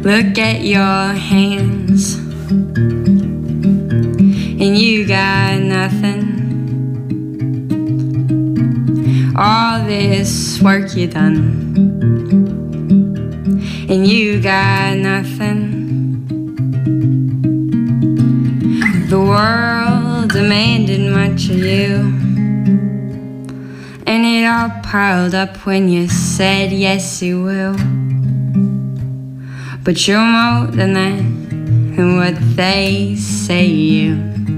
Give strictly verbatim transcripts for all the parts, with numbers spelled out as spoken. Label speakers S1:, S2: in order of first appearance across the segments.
S1: Look at your hands, and you got nothing. All this work you done, and you got nothing. The world demanded much of you, and it all piled up when you said yes you will. But you're more than that, and what they say you.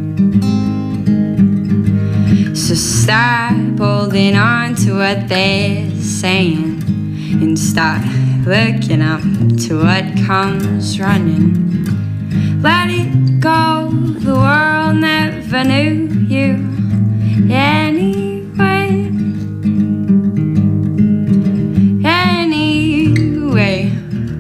S1: So stop holding on to what they're saying, and start looking up to what comes running. Let it go, the world never knew you anyway. Anyway.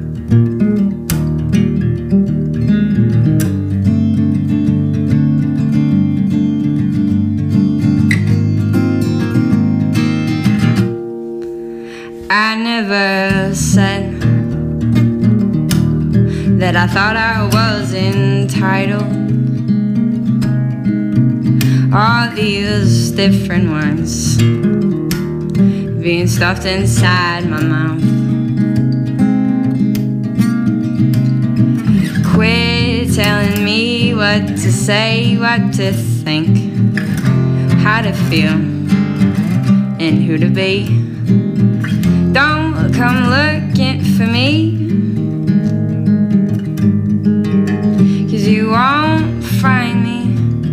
S1: I never said that I thought I was entitled. All these different words being stuffed inside my mouth. Quit telling me what to say, what to think, how to feel, and who to be. Don't come looking for me, 'cause you won't find me.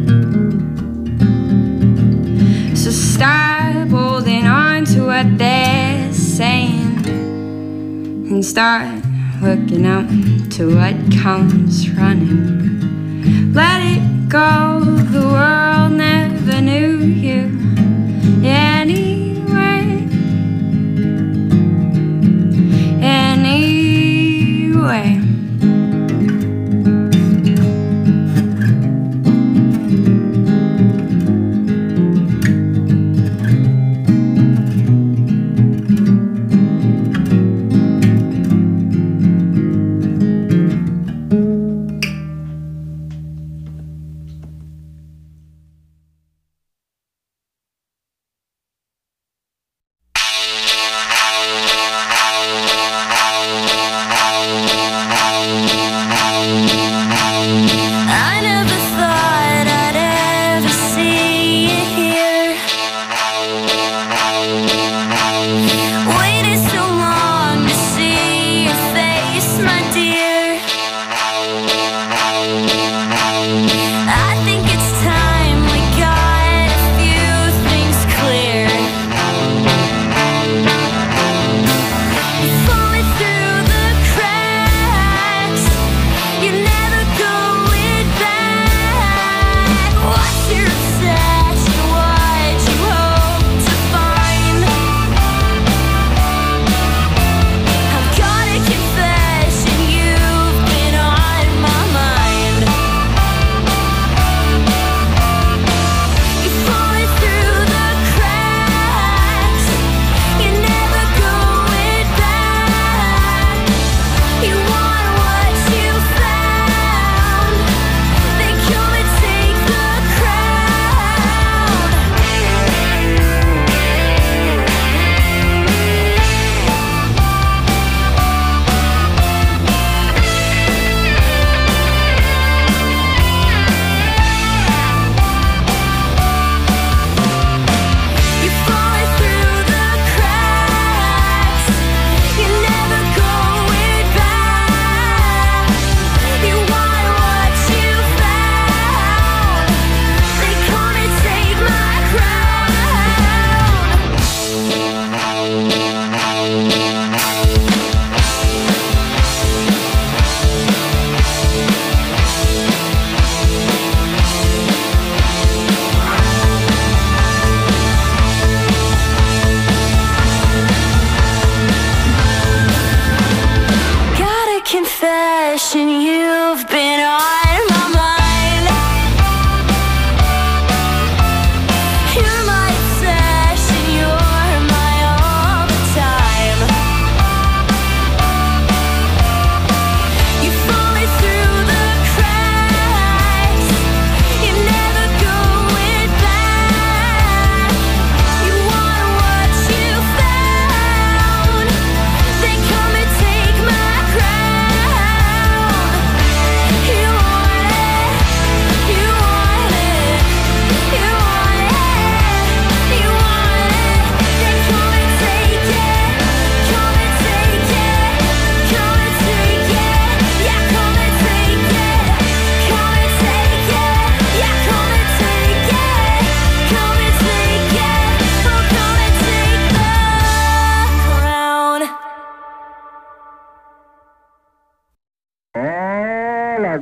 S1: So stop holding on to what they're saying, and start looking up to what comes running. Let it go, the world never knew you anyway. Anyway.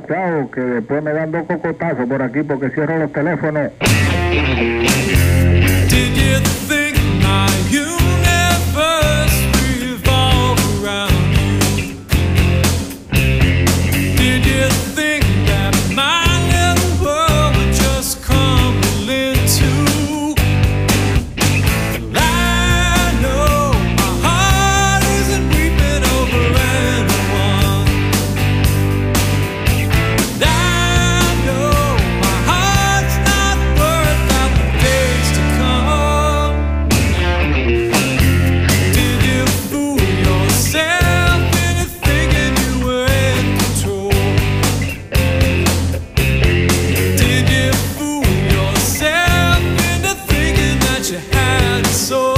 S2: chao, que después me dan dos cocotazos por aquí porque cierro los teléfonos.
S3: Did you think my universe revolved around you? Did you think that my little world would just crumble into? Well, I know my heart isn't weeping over anyone. And I know my heart's not worth out the days to come. Did you fool yourself into thinking you were in control? Did you fool yourself into thinking that you had a soul?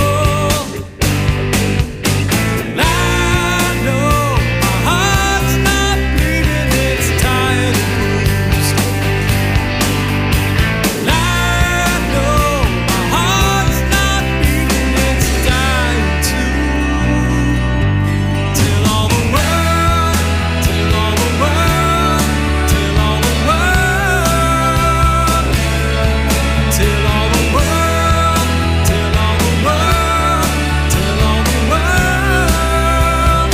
S3: And I know my heart's not bleeding, it's tired and bruised. And I know my heart's not beating, it's dying too. Till all the world, till all the world, till all the world, till all the world, till all the world, till all the world.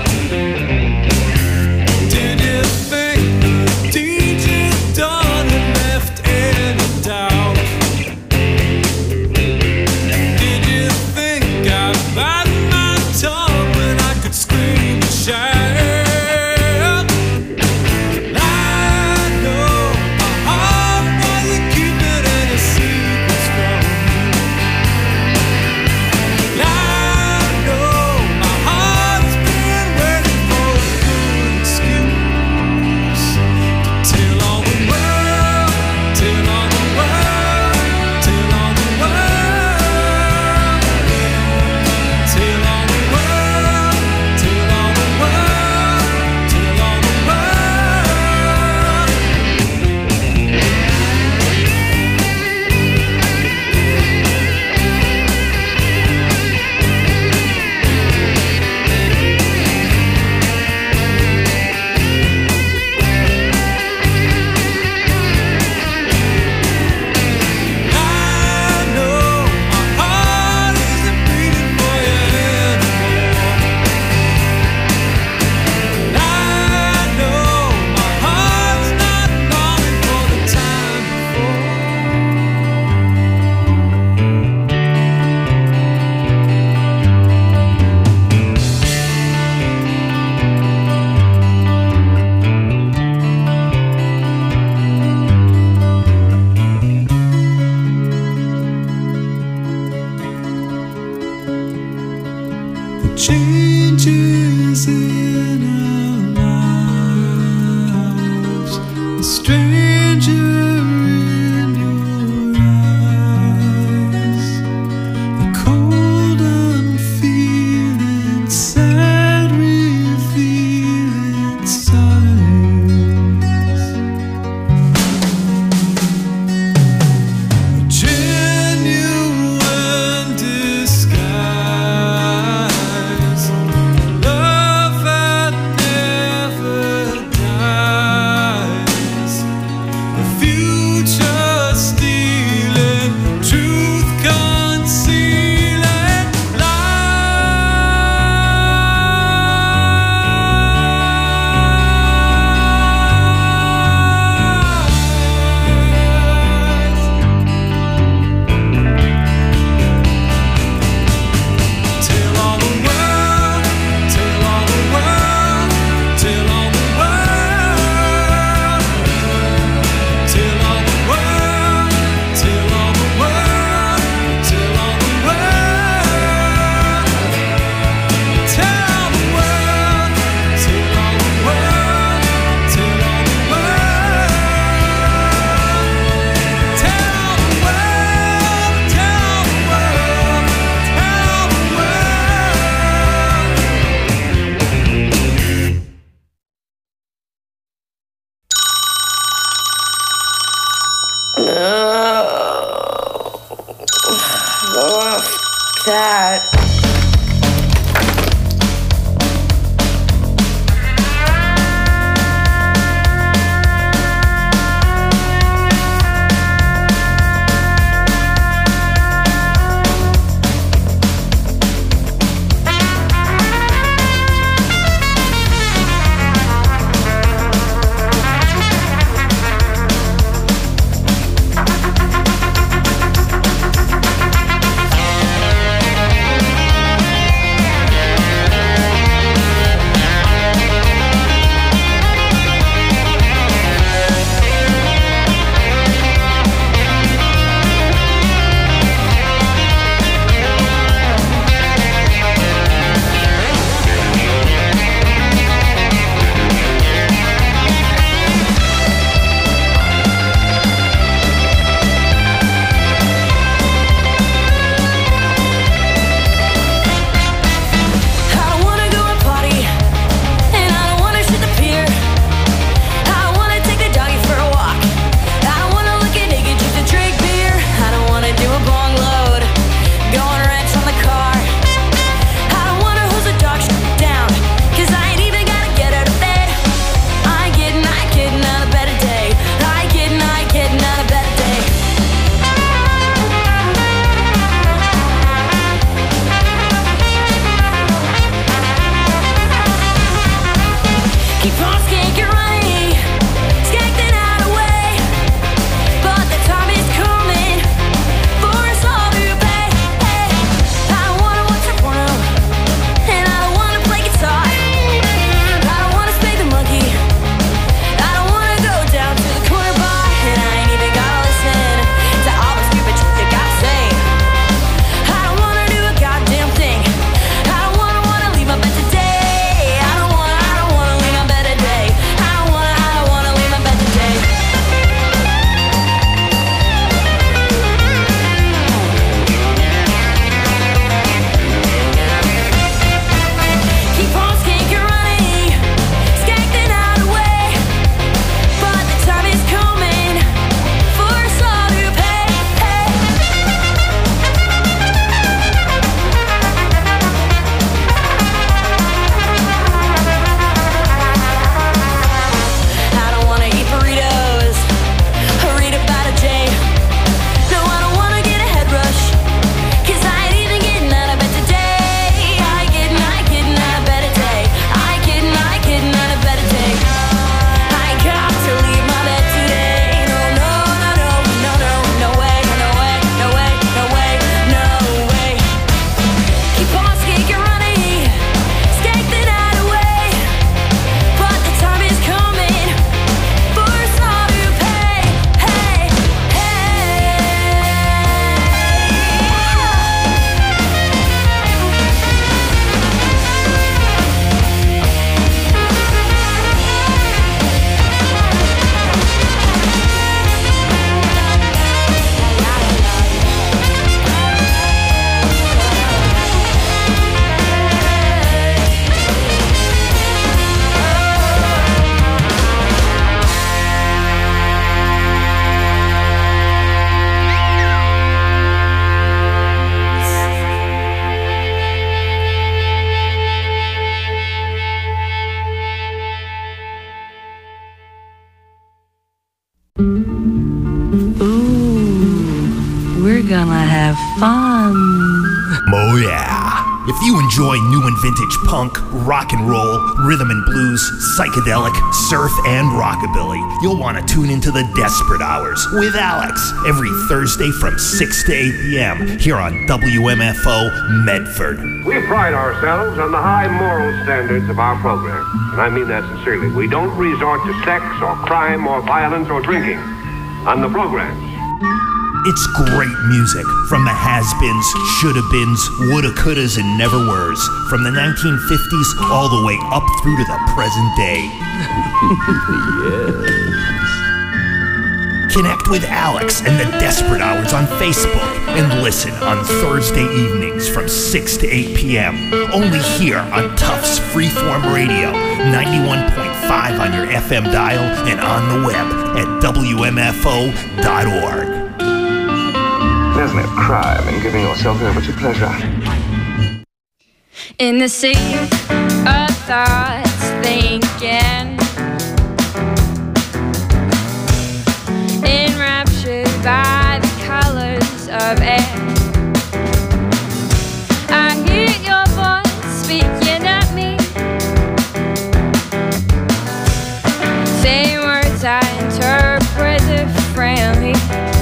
S3: Did you think the deed you'd done had left any doubt? Did you think I bite my tongue when I could scream and shout? And I know my heart wasn't keeping any secrets from me. And I know my heart's been waiting for a good excuse to tell all the world, tell all the world, tell all the world, tell all the world, tell all the world, tell all the world. I know my heart isn't beating for you anymore. And I know my heart's not longing for the time The changes in our lives, the stranger in your eyes, the cold unfeeling, sad revealing signs, a genuine disguise. Love that never dies. The future stealing, truth concealing lies. Tell all the world, tell all the world, tell all the world, tell all the world, tell all the world, tell all the world, tell all the world, tell all the world, tell all the world, tell all the world, tell all the world, tell all the world.
S1: That.
S4: gonna have fun.
S5: Oh yeah. If you enjoy new and vintage punk, rock and roll, rhythm and blues, psychedelic, surf, and rockabilly, you'll want to tune into the Desperate Hours with Alex every Thursday from six to eight p.m. here on W M F O Medford.
S6: We pride ourselves on the high moral standards of our program, and I mean that sincerely. We don't resort to sex or crime or violence or drinking on the programs.
S5: It's great music from the has-beens, shoulda-beens, woulda-couldas, and never-weres, from the nineteen fifties all the way up through to the present day. Yes. Connect with Alex and the Desperate Hours on Facebook and listen on Thursday evenings from six to eight p.m. only here on Tufts Freeform Radio, ninety-one point five on your F M dial and on the web at W M F O dot org.
S7: There's no crime in giving yourself over to pleasure.
S1: In the sea of thoughts thinking, enraptured by the colors of air, I hear your voice speaking at me, saying words I interpret differently.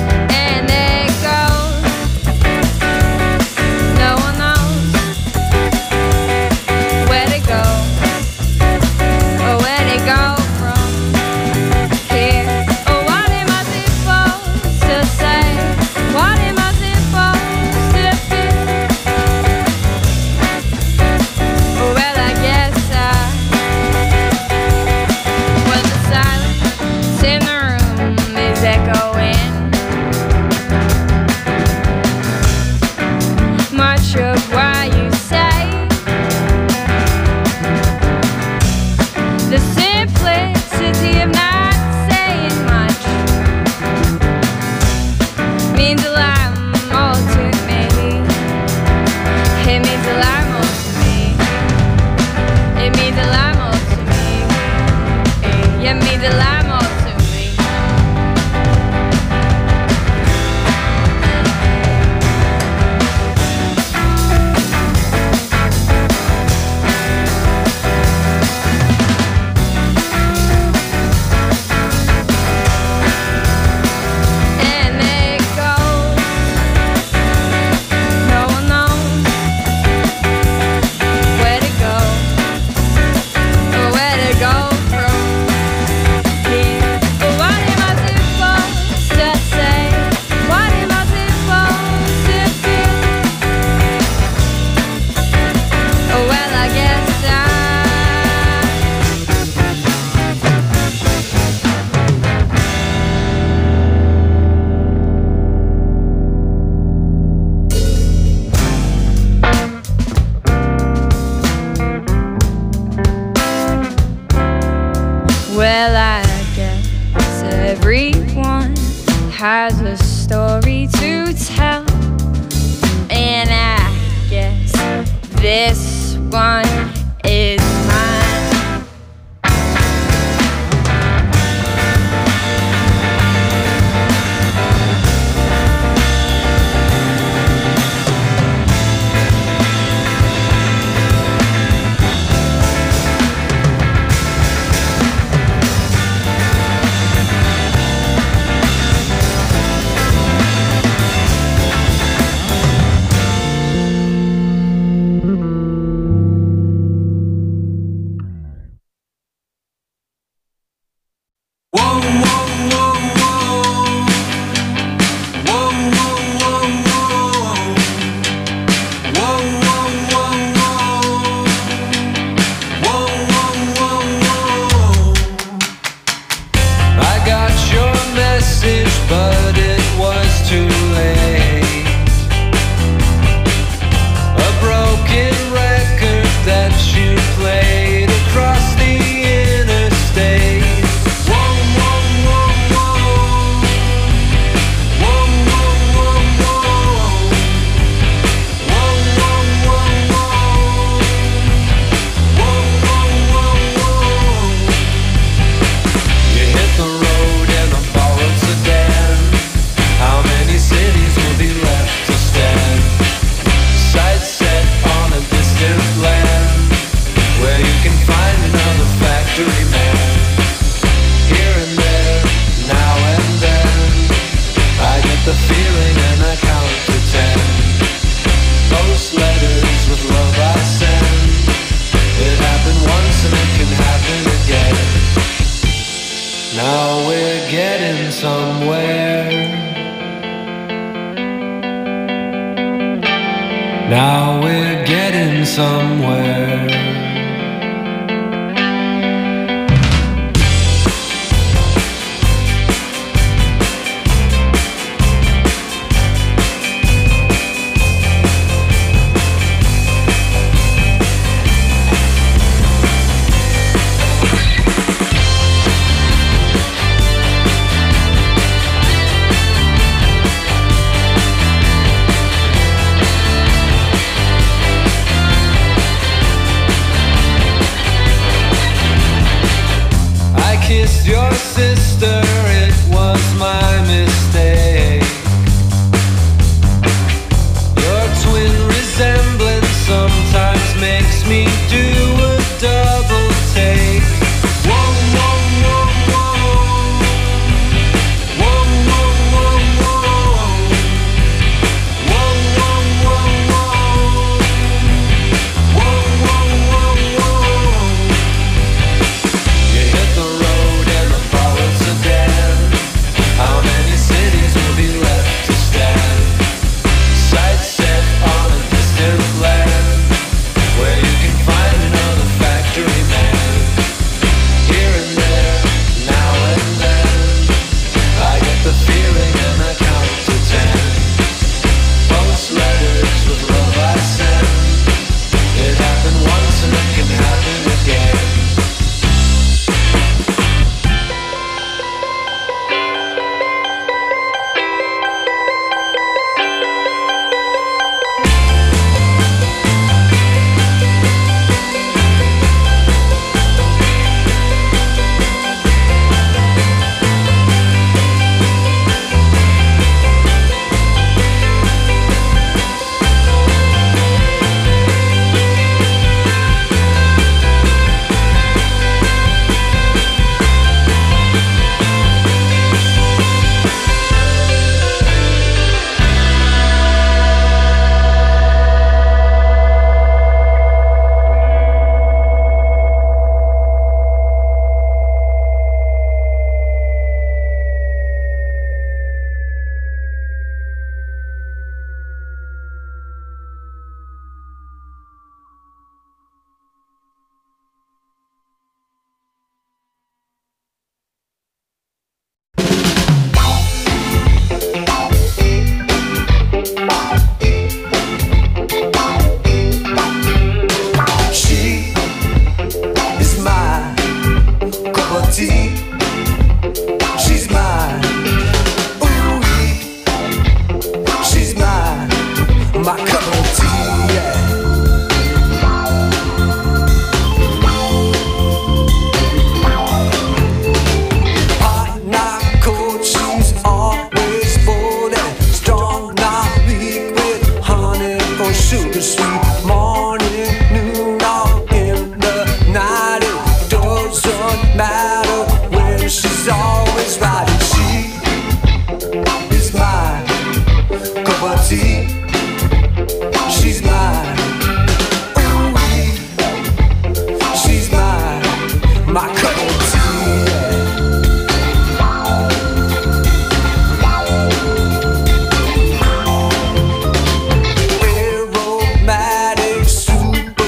S1: Well, I guess everyone has a story to tell, and I guess this one is mine.
S3: Now we're getting somewhere. Kissed your sister, it was my mistake. Your twin resemblance sometimes makes me do a double take. Whoa, whoa, whoa, whoa. Whoa, whoa, whoa, whoa. Whoa, whoa, whoa, whoa. Whoa, whoa, whoa, whoa. You hit the road. How many cities will be left to stand? Sights set on a distant land, where you can find another factory man. Here and there, now and then, I get the feeling and I count to ten. Post letters with love I send. It happened once and it can happen again. Aromatic soup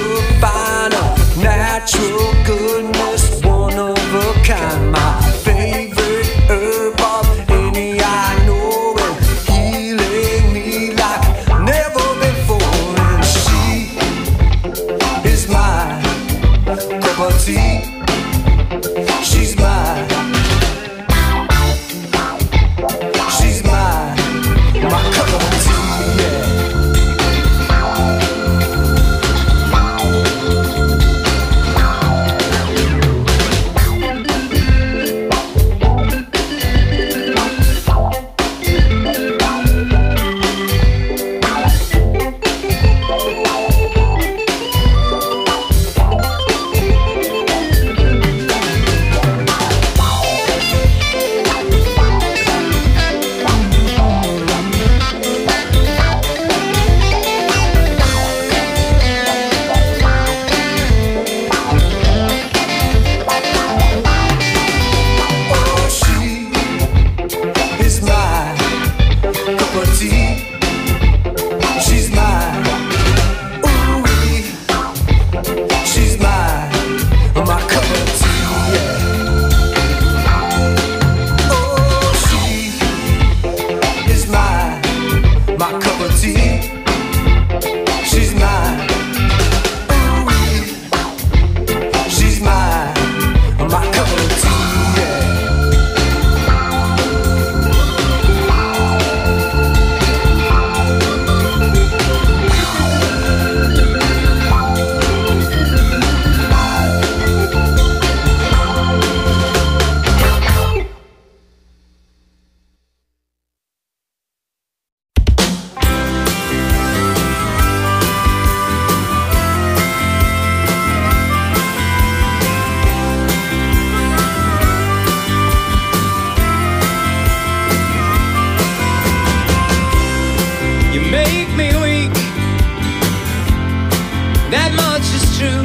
S3: that much is true.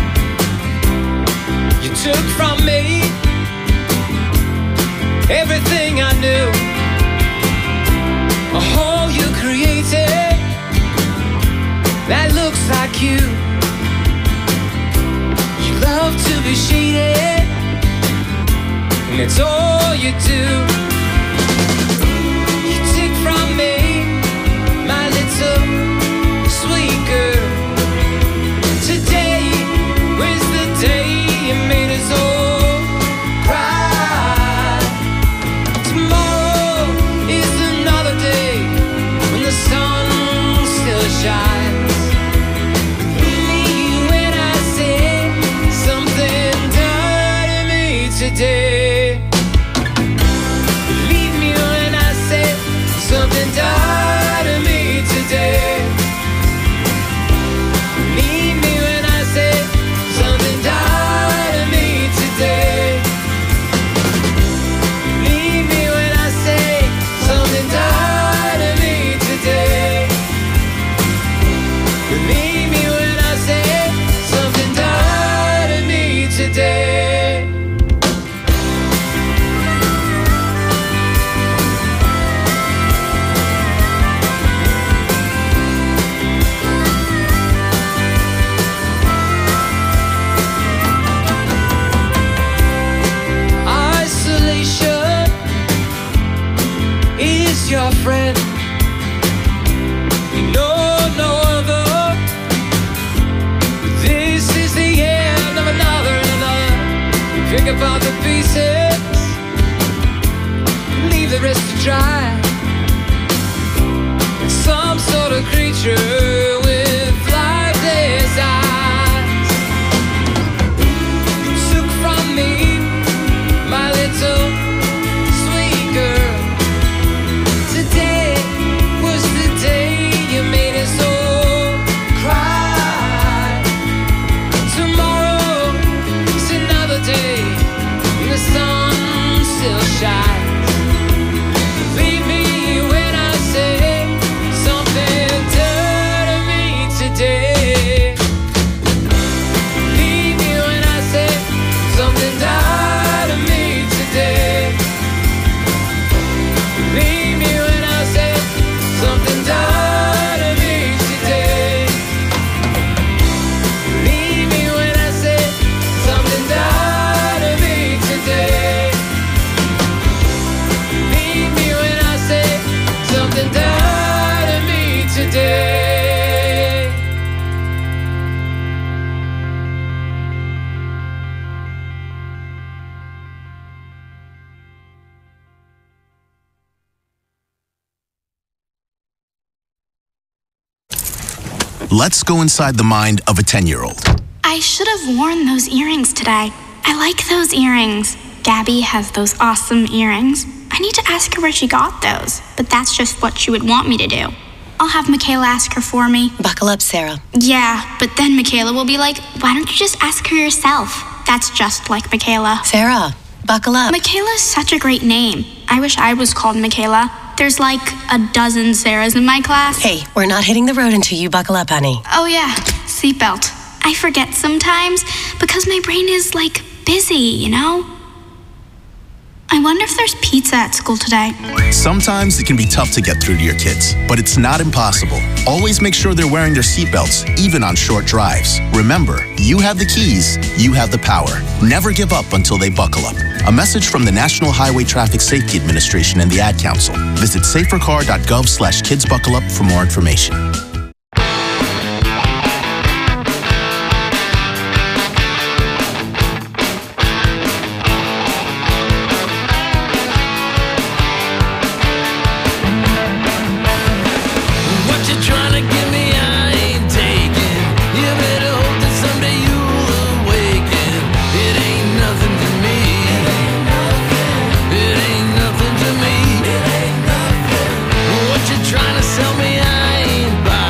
S3: You took from me everything I knew. A hole you created that looks like you. You love to be shaded, and it's all you do. You take from me my little sweet girl. Today was the day you made us all cry. Tomorrow is another day when the sun still shines. Believe me when I say something died in me today. Believe me when I say something died in me today. Believe me when I say something died in me today. Believe me when I say something died in me today. Believe me when I say something died in me today. Isolation is your friend. You know no other. This is the end of another and another. You pick apart the pieces, leave the rest to dry. Some sort of creature with lifeless eyes. You took from me my little sweet girl. Today was the day you made us all cry. Tomorrow is another day when the sun still shines. Believe me when I say something died in me today. Believe me when I say something died in me today. Believe me when I say something died in me today. Believe me when I say something died in me today. Believe me when I say something died in me today.
S8: Let's go inside the mind of a ten-year-old.
S9: I should have worn those earrings today. I like those earrings. Gabby has those awesome earrings. I need to ask her where she got those, but that's just what she would want me to do. I'll have Michaela ask her for me.
S4: Buckle up, Sarah.
S9: Yeah, but then Michaela will be like, why don't you just ask her yourself? That's just like Michaela.
S4: Sarah, buckle up.
S9: Michaela's such a great name. I wish I was called Michaela. There's like a dozen Sarahs in my class.
S4: Hey, we're not hitting the road until you buckle up, honey.
S9: Oh yeah, seatbelt. I forget sometimes because my brain is like busy, you know? I wonder if there's pizza at school today.
S8: Sometimes it can be tough to get through to your kids, but it's not impossible. Always make sure they're wearing their seatbelts, even on short drives. Remember, you have the keys, you have the power. Never give up until they buckle up. A message from the National Highway Traffic Safety Administration and the Ad Council. Visit safercar.gov slash kidsbuckleup for more information.
S3: Trying to sell me, I ain't buying.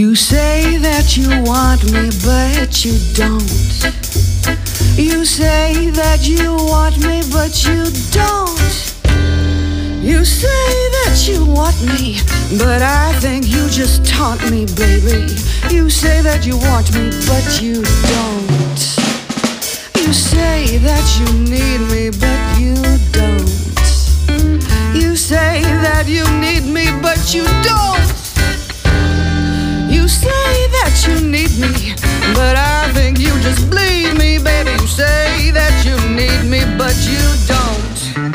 S10: You say that you want me, but you don't. You say that you want me, but you don't. You say that you want me, but I think you just taunt me, baby. You say that you want me, but you don't. You say that you need me, but you don't. You say that you need me, but you don't. You say that you need me, but I think you just bleed me, baby. You say that you need me, but you don't.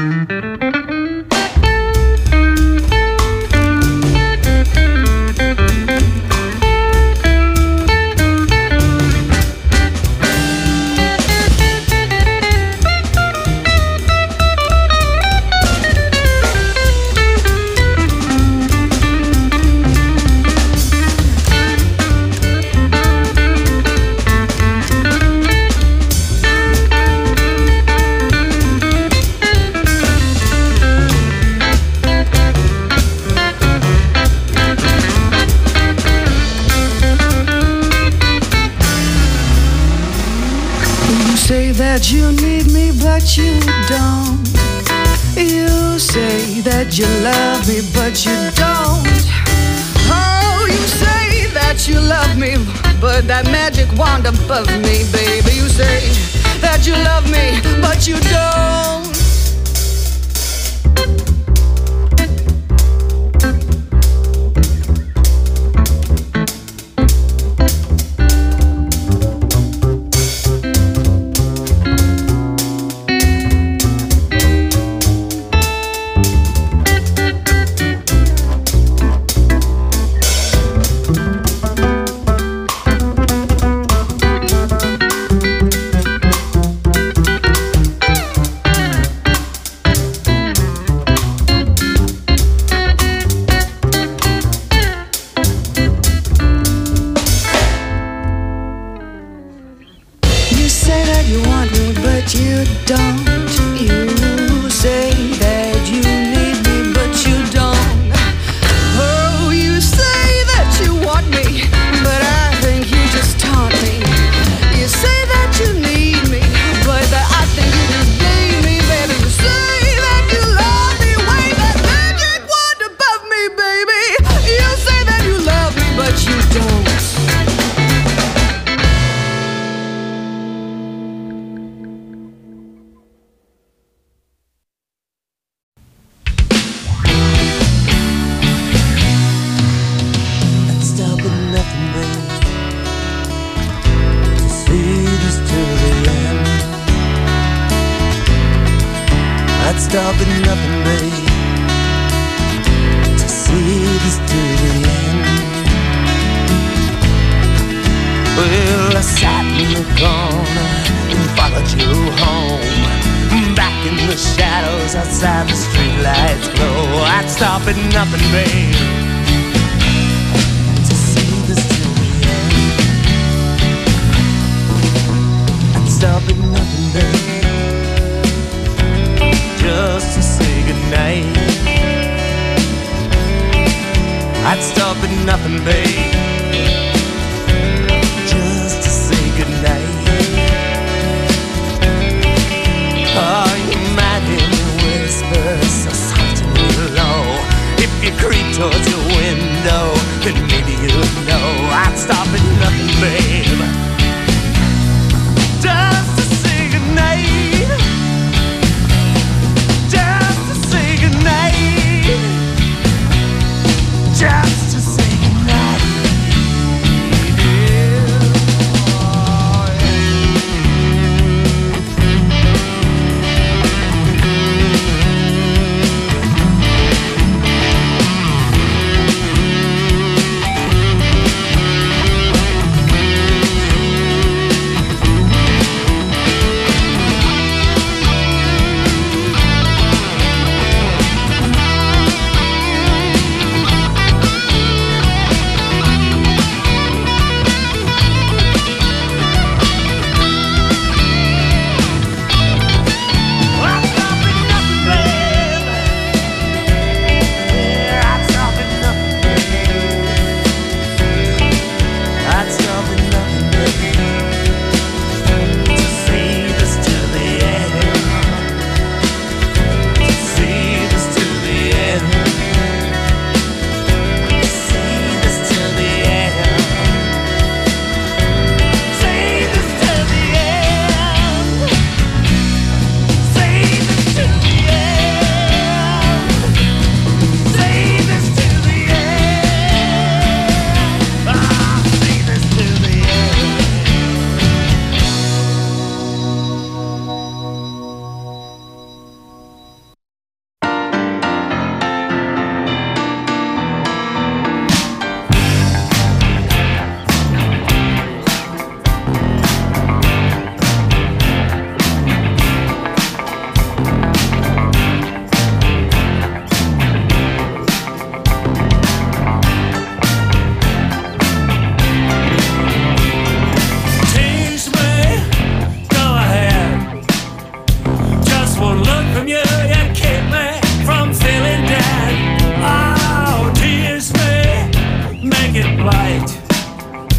S10: That you need me, but you don't. You say that you love me, but you don't. Oh, you say that you love me, but that magic wand above me, baby. You say that you love me, but you don't.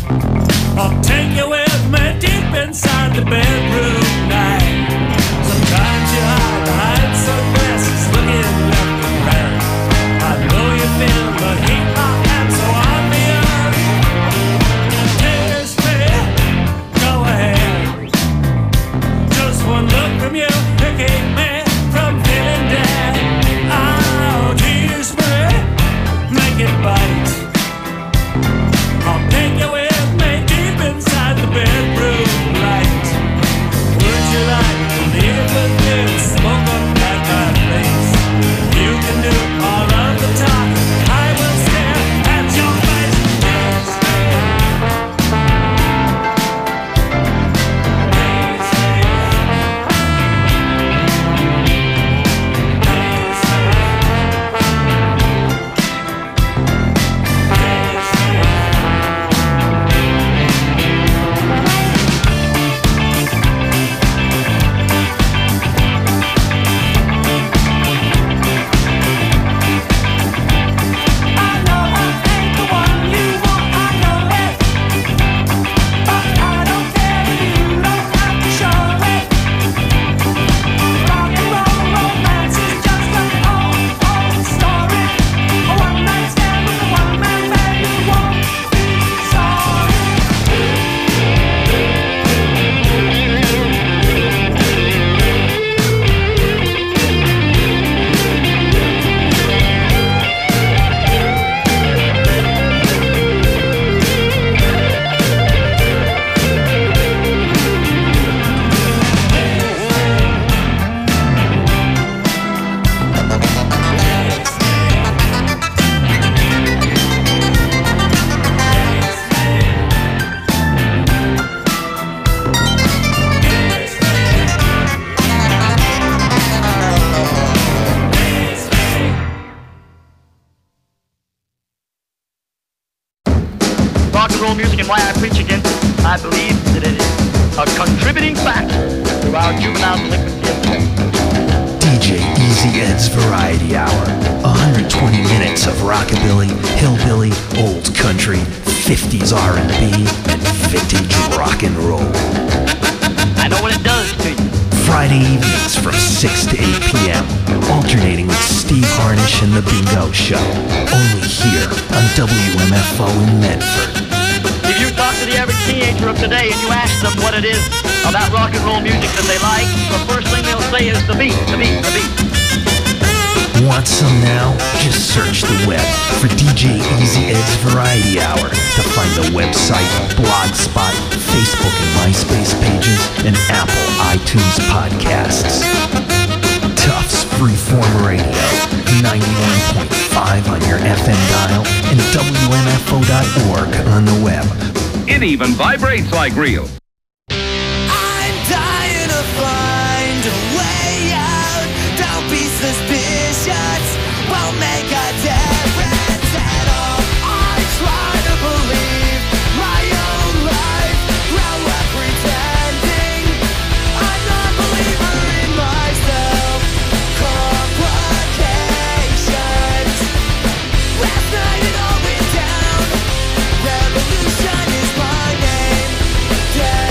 S3: I'll take you with me deep inside the bedroom night. Sometimes you hide behind sunglasses, looking left and right. I know you feel the heat I am so obvious. Tears me, go ahead. Just one look from you to keep me from feeling dead. Oh, tears me, make it bite. I'll take you with me deep inside the bedroom light. Would you like to live with me and smoke up at my place? You can do all of the talking, I will stare at your face. Dance me, dance me, dance
S11: rock and roll music and why I preach against it. I believe that it is a contributing factor to our juvenile delinquency.
S5: D J Easy Ed's Variety Hour. one hundred twenty minutes of rockabilly, hillbilly, old country, fifties R and B, and vintage rock and roll.
S11: I know what it does to you.
S5: Friday evenings from six to eight p.m. Alternating with Steve Harnish and The Bingo Show. Only here on W M F O in Medford.
S11: If you talk to the average teenager of today and you ask them what it is about rock and roll music that they like, the first thing they'll say is the beat, the beat, the beat.
S5: Want some now? Just search the web for D J Easy Ed's Variety Hour to find the website, Blogspot, Facebook and MySpace pages, and Apple iTunes podcasts. Tufts Freeform Radio, ninety-one point five on your F M dial, and W M F O dot org on the web.
S12: It even vibrates like real.
S3: I'm dying to find a way out. Don't be suspicious. Won't make a difference at all. I try to believe my own life. Grow up pretending I'm not a believer in myself. Complications. Last night it all went down. Revolution is my name. Yeah.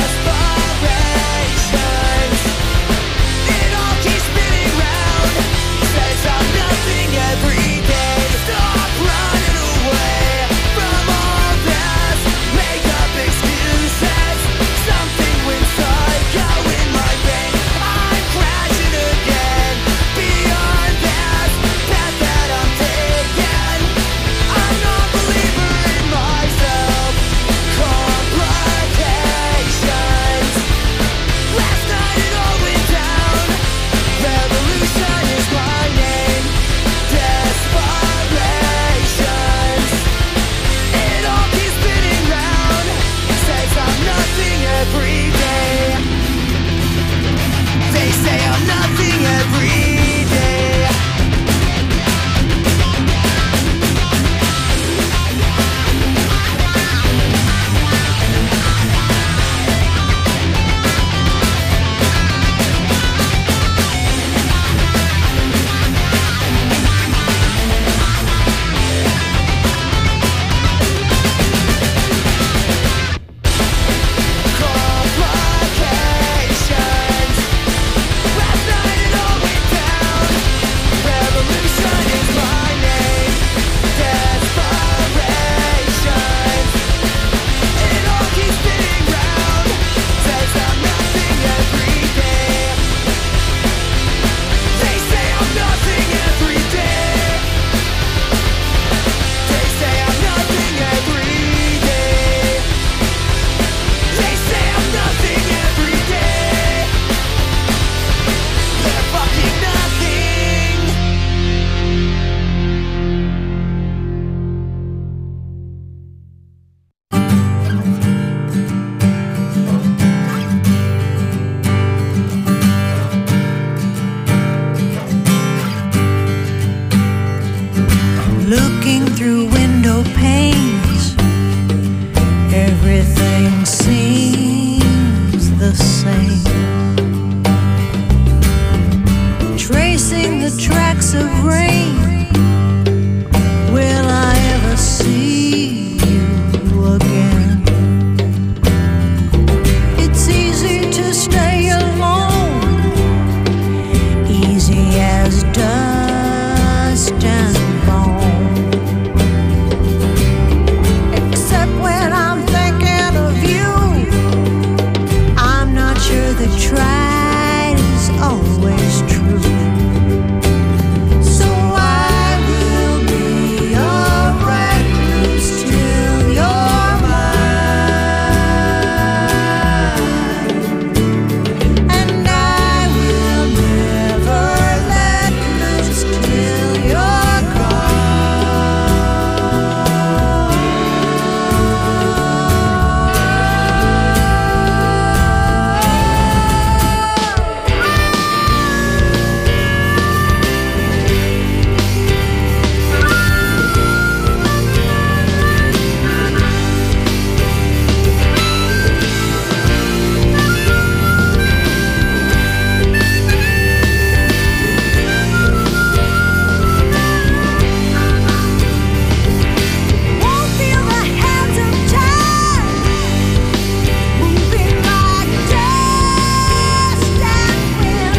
S10: seems the same. Tracing the tracks of rain, will I ever see you again? It's easy to stay alone, easy as dust and bone. Except when I'm thinking of you, I'm not sure the tried is always true. So I will be your recluse till you're mine, and I will never let loose till you're won't feel the hands of time moving like dust and wind.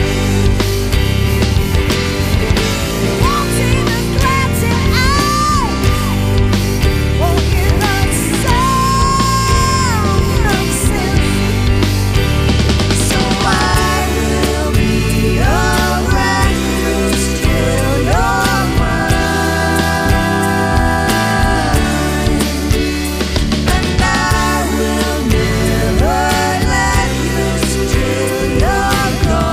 S10: Won't see the glancing eyes, won't hear the sound of sin. So I will be your recluse till you're mine, and I will never let loose till you're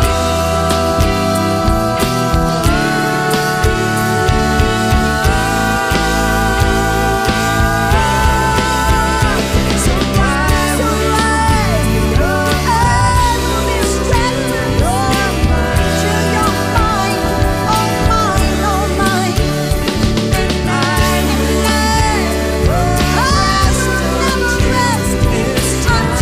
S10: gone. So I will be your endless strength till you're mine, till you're mine, oh mine, oh mine. And I will never rest, never rest until it's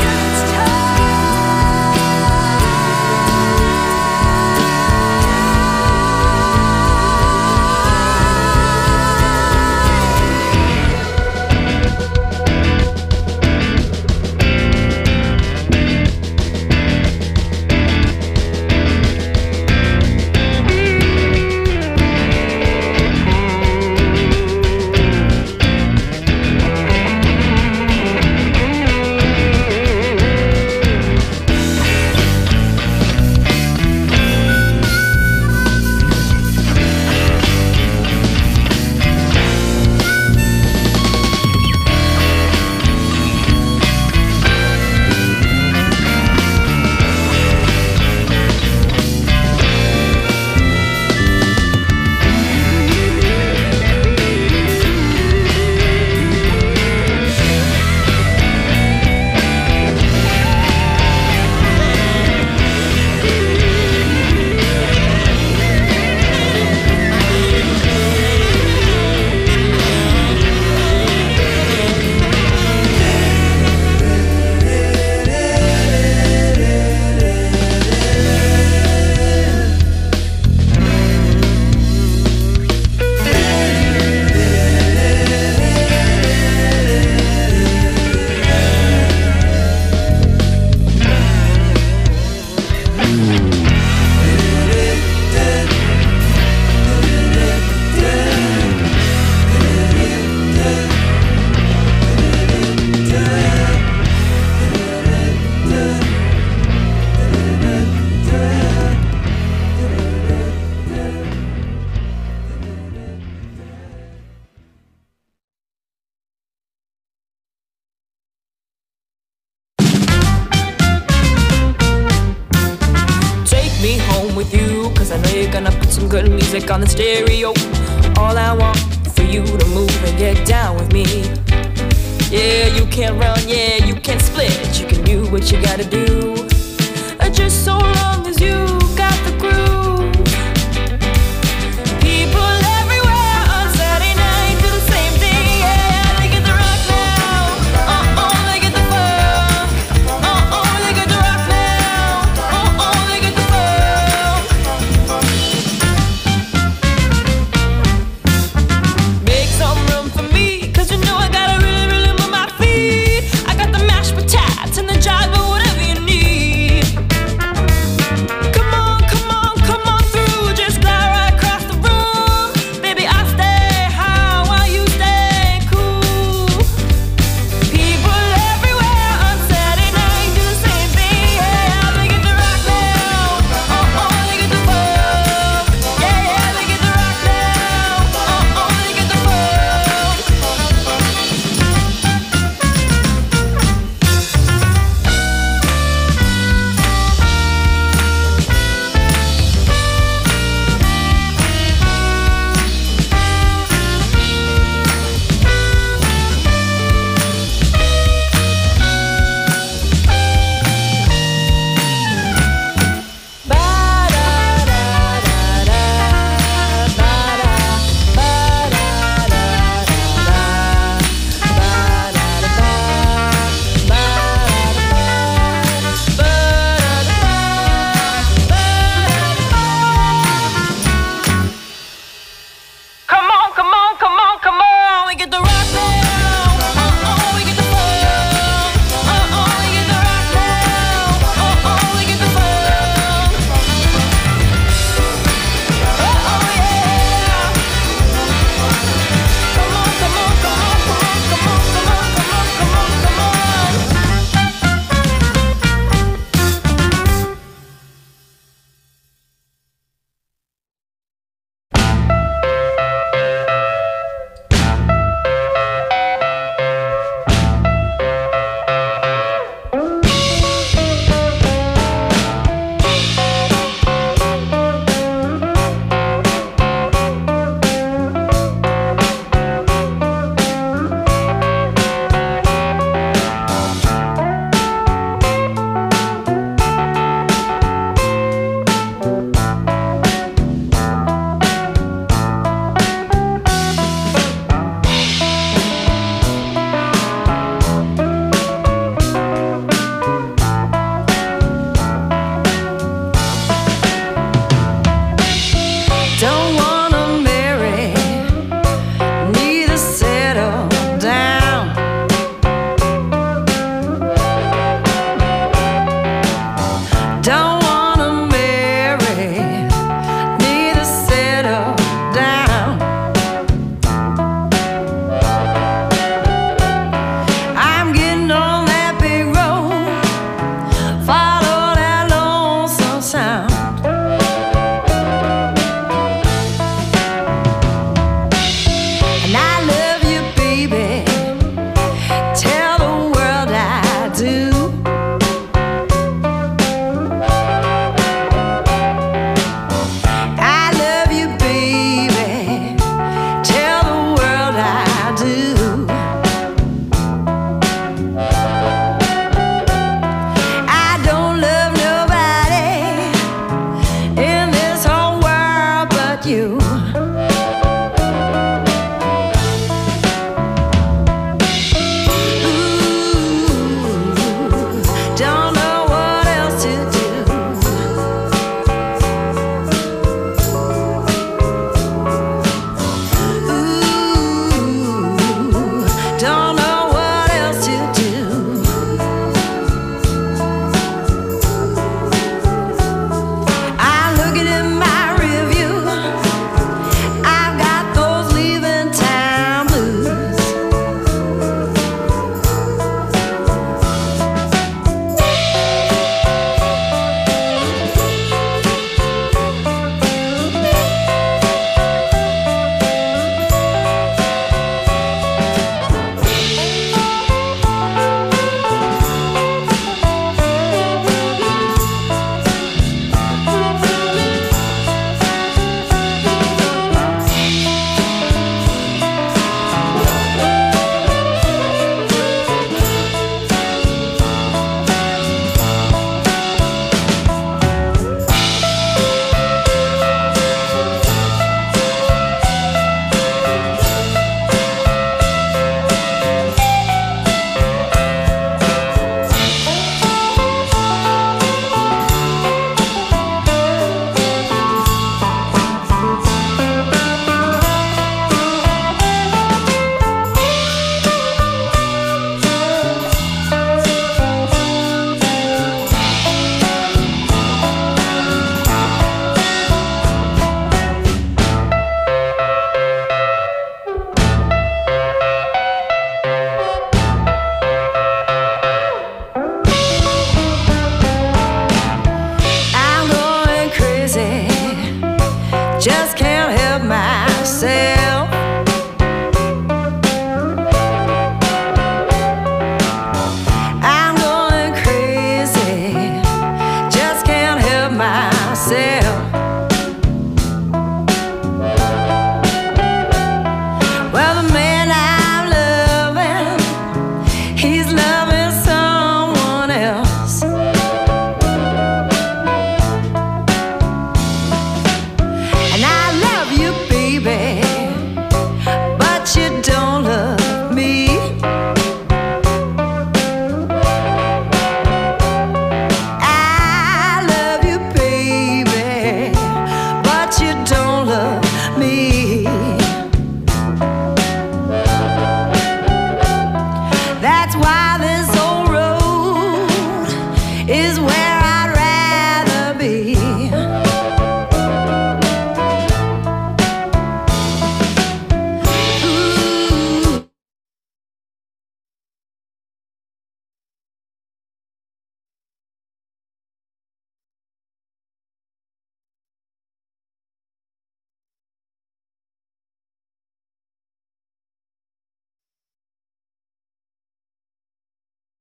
S13: me home with you, cause I know you're gonna put some good music on the stereo. All I want for you to move and get down with me. Yeah, you can't run, yeah, you can't split, you can do what you gotta do.